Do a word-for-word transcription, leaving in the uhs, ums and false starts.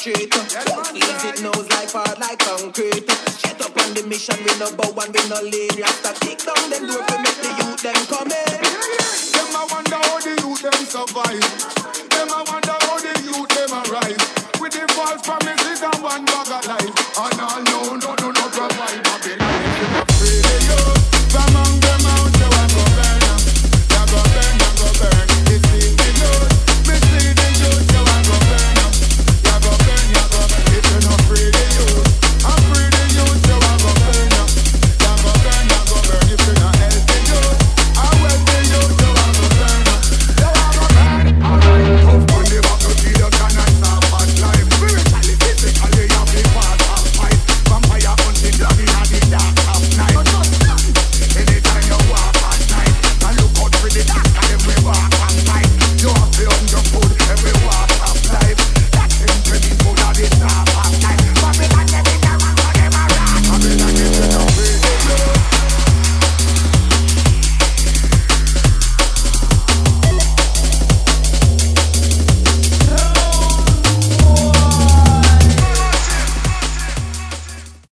street. Easy nose like hard like concrete. Shut up on the mission, we no bow and we no lean. Rasta kick down them door to make the youth them come in. Them I wonder how the youth them survive. Them I wonder how the youth them arise. With the false promises and one bag of life. And all know